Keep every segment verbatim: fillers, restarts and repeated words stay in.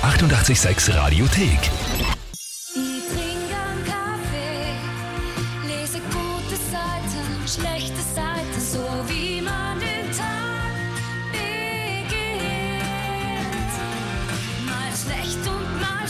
achtundachtzig Komma sechs Radiothek. Ich trinke einen Kaffee, lese gute Seiten, schlechte Seiten, so wie man den Tag beginnt. Mal schlecht und mal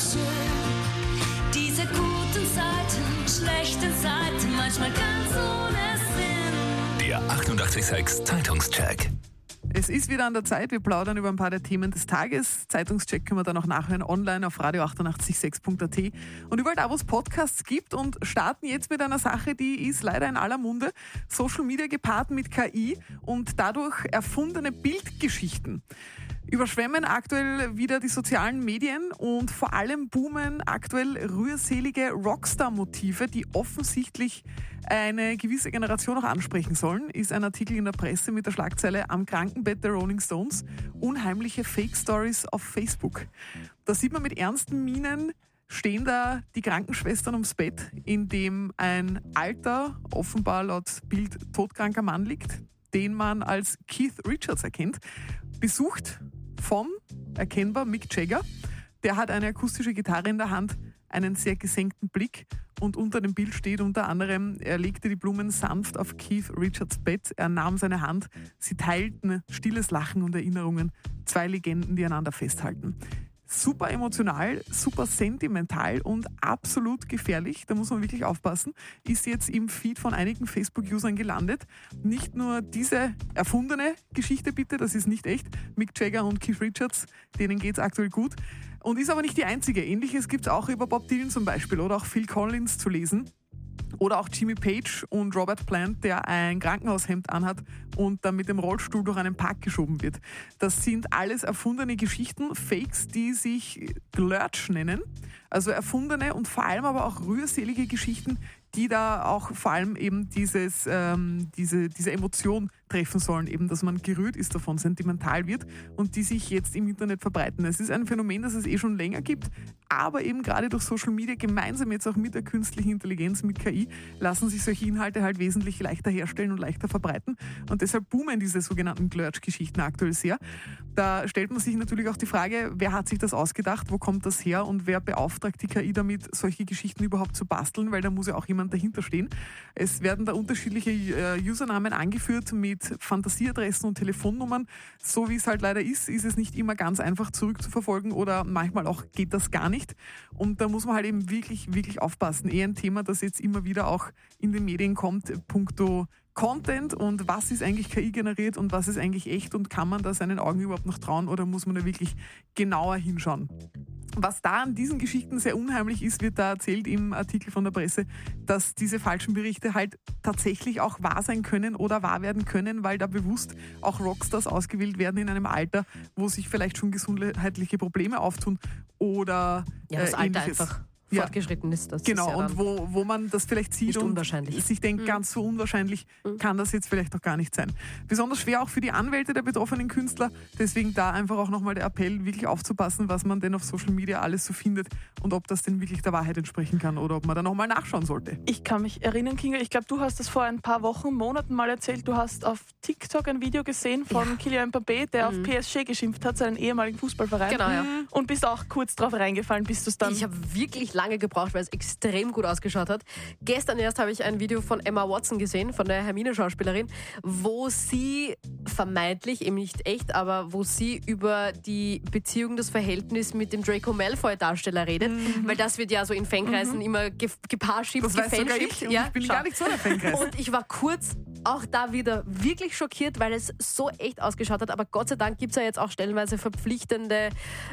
schön, diese guten Seiten, schlechten Seiten, manchmal ganz ohne Sinn. Der achtundachtzig Komma sechs Zeitungscheck. Es ist wieder an der Zeit, wir plaudern über ein paar der Themen des Tages. Zeitungscheck können wir dann auch nachhören online auf radio achtundachtzig Komma sechs Punkt a t und überall da, wo es Podcasts gibt, und starten jetzt mit einer Sache, die ist leider in aller Munde. Social Media gepaart mit K I und dadurch erfundene Bildgeschichten überschwemmen aktuell wieder die sozialen Medien und vor allem boomen aktuell rührselige Rockstar-Motive, die offensichtlich eine gewisse Generation auch ansprechen sollen, ist ein Artikel in der Presse mit der Schlagzeile "Am Krankenbett der Rolling Stones. Unheimliche Fake-Stories auf Facebook". Da sieht man mit ernsten Mienen, stehen da die Krankenschwestern ums Bett, in dem ein alter, offenbar laut Bild todkranker Mann liegt, den man als Keith Richards erkennt, besucht von, erkennbar, Mick Jagger. Der hat eine akustische Gitarre in der Hand, einen sehr gesenkten Blick, und unter dem Bild steht unter anderem: er legte die Blumen sanft auf Keith Richards Bett, er nahm seine Hand, sie teilten stilles Lachen und Erinnerungen, zwei Legenden, die einander festhalten. Super emotional, super sentimental und absolut gefährlich, da muss man wirklich aufpassen, ist jetzt im Feed von einigen Facebook-Usern gelandet. Nicht nur diese erfundene Geschichte bitte, das ist nicht echt. Mick Jagger und Keith Richards, denen geht's aktuell gut. Und ist aber nicht die einzige. Ähnliches gibt's auch über Bob Dylan zum Beispiel oder auch Phil Collins zu lesen. Oder auch Jimmy Page und Robert Plant, der ein Krankenhaushemd anhat und dann mit dem Rollstuhl durch einen Park geschoben wird. Das sind alles erfundene Geschichten, Fakes, die sich Glurch nennen. Also erfundene und vor allem aber auch rührselige Geschichten, die da auch vor allem eben dieses, ähm, diese, diese Emotion treffen sollen, eben, dass man gerührt ist davon, sentimental wird, und die sich jetzt im Internet verbreiten. Es ist ein Phänomen, das es eh schon länger gibt, aber eben gerade durch Social Media, gemeinsam jetzt auch mit der künstlichen Intelligenz, mit K I, lassen sich solche Inhalte halt wesentlich leichter herstellen und leichter verbreiten, und deshalb boomen diese sogenannten Glurch-Geschichten aktuell sehr. Da stellt man sich natürlich auch die Frage, wer hat sich das ausgedacht, wo kommt das her und wer beauftragt die K I damit, solche Geschichten überhaupt zu basteln, weil da muss ja auch jemand dahinter stehen. Es werden da unterschiedliche äh, Usernamen angeführt mit Fantasieadressen und Telefonnummern. So wie es halt leider ist, ist es nicht immer ganz einfach zurückzuverfolgen oder manchmal auch geht das gar nicht. Und da muss man halt eben wirklich, wirklich aufpassen. Eher ein Thema, das jetzt immer wieder auch in den Medien kommt, puncto Content und was ist eigentlich K I generiert und was ist eigentlich echt, und kann man da seinen Augen überhaupt noch trauen oder muss man da wirklich genauer hinschauen? Was da an diesen Geschichten sehr unheimlich ist, wird da erzählt im Artikel von der Presse, dass diese falschen Berichte halt tatsächlich auch wahr sein können oder wahr werden können, weil da bewusst auch Rockstars ausgewählt werden in einem Alter, wo sich vielleicht schon gesundheitliche Probleme auftun oder ja, das äh, Alter ähnliches. einfach Ja. fortgeschritten ist. Das Genau, ist ja und wo, wo man das vielleicht sieht nicht und unwahrscheinlich. sich denkt, Mhm. ganz so unwahrscheinlich Mhm. kann das jetzt vielleicht auch gar nicht sein. Besonders schwer auch für die Anwälte der betroffenen Künstler, deswegen da einfach auch nochmal der Appell, wirklich aufzupassen, was man denn auf Social Media alles so findet und ob das denn wirklich der Wahrheit entsprechen kann oder ob man da nochmal nachschauen sollte. Ich kann mich erinnern, Kinga, ich glaube, du hast das vor ein paar Wochen, Monaten mal erzählt, du hast auf TikTok ein Video gesehen von Ja. Kylian Mbappé, der Mhm. auf P S G geschimpft hat, seinen ehemaligen Fußballverein. Genau, ja. Und bist auch kurz drauf reingefallen, bis du es dann... Ich habe wirklich lange gebraucht, weil es extrem gut ausgeschaut hat. Gestern erst habe ich ein Video von Emma Watson gesehen, von der Hermine-Schauspielerin, wo sie vermeintlich, eben nicht echt, aber wo sie über die Beziehung, das Verhältnis mit dem Draco Malfoy-Darsteller redet, mhm. weil das wird ja so in Fankreisen mhm. immer ge- gepaarschiebt, Das weiß sogar ich, und ja, ich bin schau. gar nicht so der Fankreis. Und ich war kurz auch da wieder wirklich schockiert, weil es so echt ausgeschaut hat, aber Gott sei Dank gibt es ja jetzt auch stellenweise verpflichtende,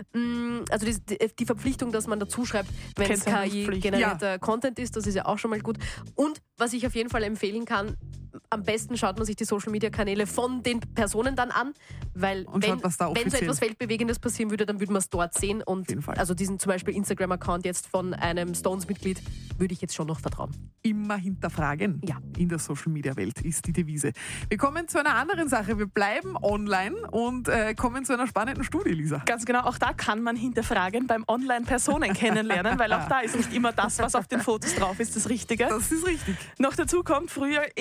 mh, also die, die Verpflichtung, dass man dazu schreibt, wenn es K I-generierter ja. Content ist, das ist ja auch schon mal gut. Und was ich auf jeden Fall empfehlen kann, am besten schaut man sich die Social-Media-Kanäle von den Personen dann an, weil und wenn, schaut, wenn so etwas Weltbewegendes passieren würde, dann würde man es dort sehen. Und also diesen zum Beispiel Instagram-Account jetzt von einem Stones-Mitglied würde ich jetzt schon noch vertrauen. Immer hinterfragen ja. in der Social-Media-Welt ist die Devise. Wir kommen zu einer anderen Sache. Wir bleiben online und äh, kommen zu einer spannenden Studie, Lisa. Ganz genau, auch da kann man hinterfragen beim Online-Personen kennenlernen, weil auch da ist nicht immer das, was auf den Fotos drauf ist, das Richtige. Das ist richtig. Noch dazu kommt, früher eben ist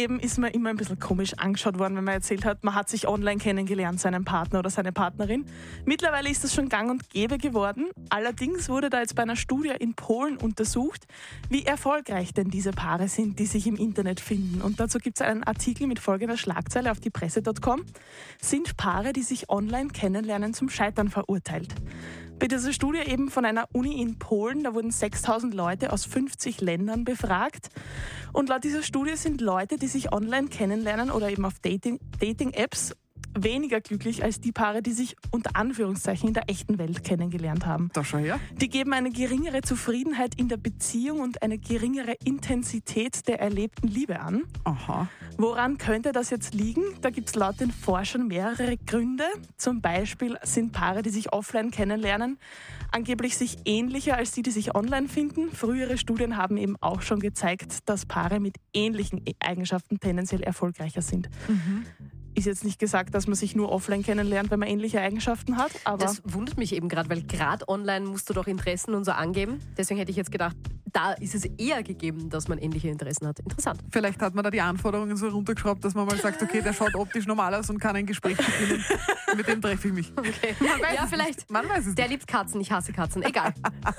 man immer ein bisschen komisch angeschaut worden, wenn man erzählt hat, man hat sich online kennengelernt, seinen Partner oder seine Partnerin. Mittlerweile ist das schon gang und gäbe geworden. Allerdings wurde da jetzt bei einer Studie in Polen untersucht, wie erfolgreich denn diese Paare sind, die sich im Internet finden. Und dazu gibt es einen Artikel mit folgender Schlagzeile auf die Presse Punkt com. Sind Paare, die sich online kennenlernen, zum Scheitern verurteilt? Bei dieser Studie eben von einer Uni in Polen, da wurden sechstausend Leute aus fünfzig Ländern befragt. Und laut dieser Studie sind Leute, die sich online kennenlernen oder eben auf Dating, Dating-Apps, weniger glücklich als die Paare, die sich unter Anführungszeichen in der echten Welt kennengelernt haben. Da schau her. Die geben eine geringere Zufriedenheit in der Beziehung und eine geringere Intensität der erlebten Liebe an. Aha. Woran könnte das jetzt liegen? Da gibt es laut den Forschern mehrere Gründe. Zum Beispiel sind Paare, die sich offline kennenlernen, angeblich sich ähnlicher als die, die sich online finden. Frühere Studien haben eben auch schon gezeigt, dass Paare mit ähnlichen Eigenschaften tendenziell erfolgreicher sind. Mhm. Ist jetzt nicht gesagt, dass man sich nur offline kennenlernt, wenn man ähnliche Eigenschaften hat, aber... Das wundert mich eben gerade, weil gerade online musst du doch Interessen und so angeben. Deswegen hätte ich jetzt gedacht, da ist es eher gegeben, dass man ähnliche Interessen hat. Interessant. Vielleicht hat man da die Anforderungen so runtergeschraubt, dass man mal sagt, okay, der schaut optisch normal aus und kann ein Gespräch beginnen. Mit dem treffe ich mich. Okay. Man weiß Ja, es vielleicht. Nicht. Man weiß es Der nicht. liebt Katzen, ich hasse Katzen. Egal.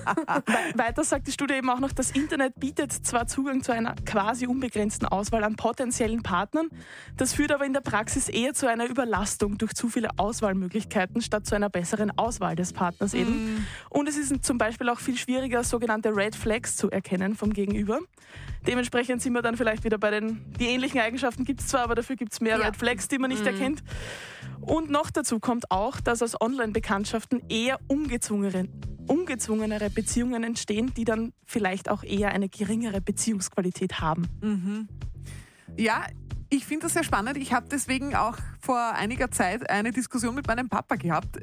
We- Weiter sagt die Studie eben auch noch, das Internet bietet zwar Zugang zu einer quasi unbegrenzten Auswahl an potenziellen Partnern, das führt aber in der Praxis eher zu einer Überlastung durch zu viele Auswahlmöglichkeiten statt zu einer besseren Auswahl des Partners eben. Mm. Und es ist zum Beispiel auch viel schwieriger, sogenannte Red Flags zu erkennen vom Gegenüber. Dementsprechend sind wir dann vielleicht wieder bei den, die ähnlichen Eigenschaften gibt es zwar, aber dafür gibt es mehr Ja. Red Flags, die man nicht erkennt. Und noch dazu kommt auch, dass aus Online-Bekanntschaften eher ungezwungene, ungezwungenere Beziehungen entstehen, die dann vielleicht auch eher eine geringere Beziehungsqualität haben. Ja, ich finde das sehr spannend. Ich habe deswegen auch vor einiger Zeit eine Diskussion mit meinem Papa gehabt.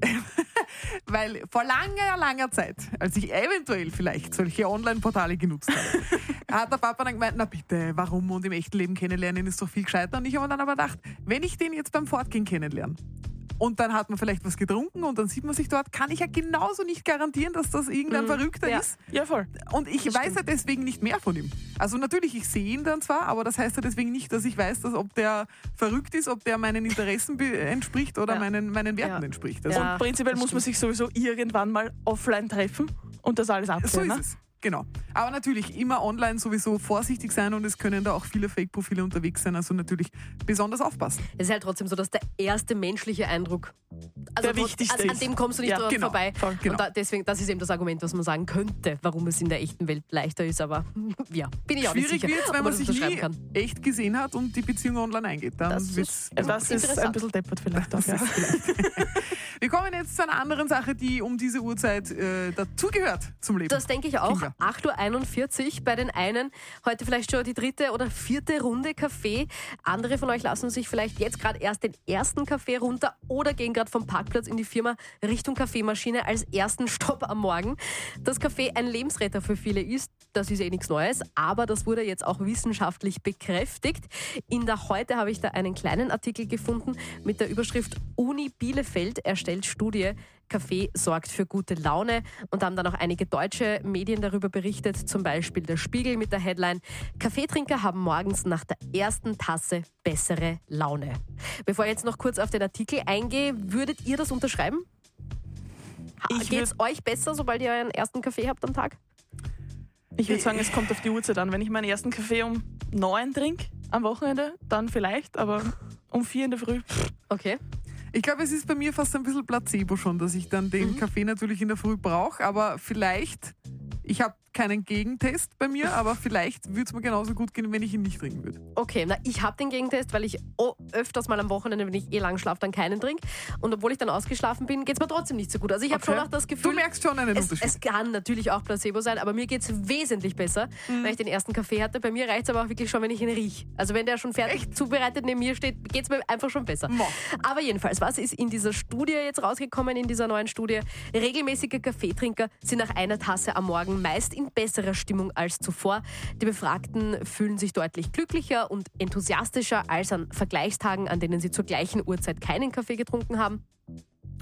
Weil vor langer, langer Zeit, als ich eventuell vielleicht solche Online-Portale genutzt habe, hat der Papa dann gemeint, na bitte, warum und im echten Leben kennenlernen ist doch viel gescheiter. Und ich habe mir dann aber gedacht, wenn ich den jetzt beim Fortgehen kennenlerne, und dann hat man vielleicht was getrunken und dann sieht man sich dort, kann ich ja genauso nicht garantieren, dass das irgendein Verrückter Ja. ist. Ja, voll. Und ich Das weiß stimmt. ja deswegen nicht mehr von ihm. Also natürlich, ich sehe ihn dann zwar, aber das heißt ja deswegen nicht, dass ich weiß, dass, ob der verrückt ist, ob der meinen Interessen be- entspricht oder Ja. meinen, meinen Werten Ja. entspricht. Also, Ja. Und prinzipiell das muss man sich sowieso irgendwann mal offline treffen und das alles So abklären. ist ne? es. Genau. Aber natürlich immer online sowieso vorsichtig sein und es können da auch viele Fake-Profile unterwegs sein. Also natürlich besonders aufpassen. Es ist halt trotzdem so, dass der erste menschliche Eindruck, also Der wo- wichtigste an, an ist. dem kommst du nicht Ja, dran genau, vorbei. voll, genau. Und da, deswegen, das ist eben das Argument, was man sagen könnte, warum es in der echten Welt leichter ist. Aber ja, bin ich auch nicht Schwierig sicher, wird es, ob wenn man das sich unterschreiben nie kann. echt gesehen hat und die Beziehung online eingeht. Dann Das ist- wird's Ja, das ist ein Interessant. bisschen deppert vielleicht auch. Ja. Wir kommen jetzt zu einer anderen Sache, die um diese Uhrzeit äh, dazugehört zum Leben. Das denke ich auch. Kinga. acht Uhr einundvierzig bei den einen. Heute vielleicht schon die dritte oder vierte Runde Kaffee. Andere von euch lassen sich vielleicht jetzt gerade erst den ersten Kaffee runter oder gehen gerade vom Parkplatz in die Firma Richtung Kaffeemaschine als ersten Stopp am Morgen. Dass Kaffee ein Lebensretter für viele ist, das ist eh nichts Neues, aber das wurde jetzt auch wissenschaftlich bekräftigt. In der Heute habe ich da einen kleinen Artikel gefunden mit der Überschrift Uni Bielefeld erstellt Studie, Kaffee sorgt für gute Laune, und haben dann auch einige deutsche Medien darüber berichtet, zum Beispiel der Spiegel mit der Headline Kaffeetrinker haben morgens nach der ersten Tasse bessere Laune. Bevor ich jetzt noch kurz auf den Artikel eingehe, würdet ihr das unterschreiben? Ich Geht es euch besser, sobald ihr euren ersten Kaffee habt am Tag? Ich würde sagen, es kommt auf die Uhrzeit an. Wenn ich meinen ersten Kaffee um neun trinke am Wochenende, dann vielleicht, aber um vier in der Früh. Okay. Ich glaube, es ist bei mir fast ein bisschen Placebo schon, dass ich dann den Kaffee natürlich in der Früh brauche, aber vielleicht, ich habe keinen Gegentest bei mir, aber vielleicht würde es mir genauso gut gehen, wenn ich ihn nicht trinken würde. Okay, na, ich habe den Gegentest, weil ich oh, öfters mal am Wochenende, wenn ich eh lang schlafe, dann keinen trinke. Und obwohl ich dann ausgeschlafen bin, geht es mir trotzdem nicht so gut. Also ich habe Okay. schon auch das Gefühl... Du merkst schon einen es, Unterschied. es kann natürlich auch Placebo sein, aber mir geht es wesentlich besser, Mhm. wenn ich den ersten Kaffee hatte. Bei mir reicht es aber auch wirklich schon, wenn ich ihn rieche. Also wenn der schon fertig zubereitet neben mir steht, geht es mir einfach schon besser. Mo. Aber jedenfalls, was ist in dieser Studie jetzt rausgekommen, in dieser neuen Studie? Regelmäßige Kaffeetrinker sind nach einer Tasse am Morgen meist in besserer Stimmung als zuvor. Die Befragten fühlen sich deutlich glücklicher und enthusiastischer als an Vergleichstagen, an denen sie zur gleichen Uhrzeit keinen Kaffee getrunken haben.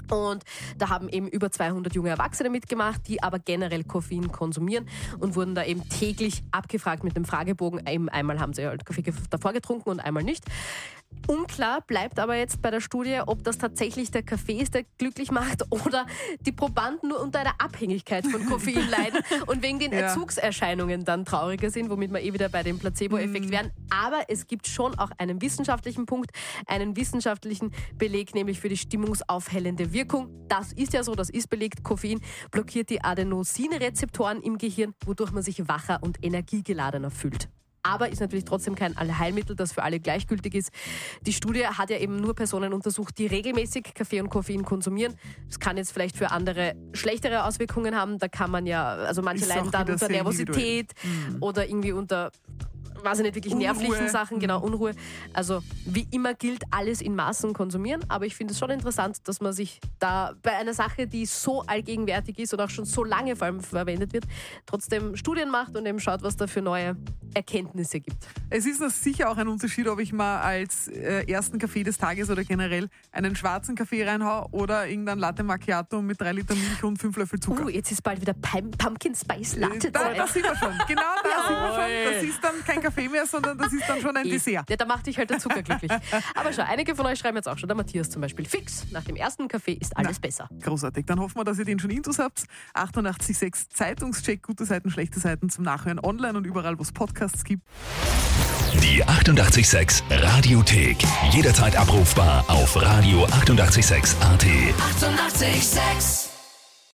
Und da haben eben über zweihundert junge Erwachsene mitgemacht, die aber generell Koffein konsumieren und wurden da eben täglich abgefragt mit dem Fragebogen. Einmal haben sie halt Kaffee davor getrunken und einmal nicht. Unklar bleibt aber jetzt bei der Studie, ob das tatsächlich der Kaffee ist, der glücklich macht oder die Probanden nur unter einer Abhängigkeit von Koffein leiden und wegen den Ja. Entzugserscheinungen dann trauriger sind, womit wir eh wieder bei dem Placebo-Effekt Mhm. wären. Aber es gibt schon auch einen wissenschaftlichen Punkt, einen wissenschaftlichen Beleg, nämlich für die stimmungsaufhellende Wirkung. Das ist ja so, das ist belegt. Koffein blockiert die Adenosinrezeptoren im Gehirn, wodurch man sich wacher und energiegeladener fühlt. Aber ist natürlich trotzdem kein Allheilmittel, das für alle gleichgültig ist. Die Studie hat ja eben nur Personen untersucht, die regelmäßig Kaffee und Koffein konsumieren. Das kann jetzt vielleicht für andere schlechtere Auswirkungen haben. Da kann man ja, also manche Ist auch leiden dann wieder unter sehr Nervosität oder irgendwie unter, weiß ich nicht, wirklich Unruhe. nervlichen Sachen, genau, Unruhe. Also wie immer gilt, alles in Maßen konsumieren. Aber ich finde es schon interessant, dass man sich da bei einer Sache, die so allgegenwärtig ist und auch schon so lange vor allem verwendet wird, trotzdem Studien macht und eben schaut, was da für neue Erkenntnisse gibt. Es ist das sicher auch ein Unterschied, ob ich mal als äh, ersten Kaffee des Tages oder generell einen schwarzen Kaffee reinhau oder irgendein Latte Macchiato mit drei Liter Milch und fünf Löffel Zucker. Uh, jetzt ist bald wieder Pum- Pumpkin Spice Latte Äh, da, Zeit. da sind wir schon. Genau da sind wir schon. Das ist dann kein Kaffee mehr, sondern das ist dann schon ein Dessert. Ja, da macht dich halt der Zucker glücklich. Aber schau, einige von euch schreiben jetzt auch schon, der Matthias zum Beispiel, fix, nach dem ersten Kaffee ist alles Na. besser. Großartig. Dann hoffen wir, dass ihr den schon intus habt. achtundachtzig Komma sechs Zeitungscheck, gute Seiten, schlechte Seiten zum Nachhören online und überall, wo es Podcasts gibt. Die achtundachtzig Komma sechs Radiothek. Jederzeit abrufbar auf radio achtundachtzig Komma sechs A T. Eighty-eight point six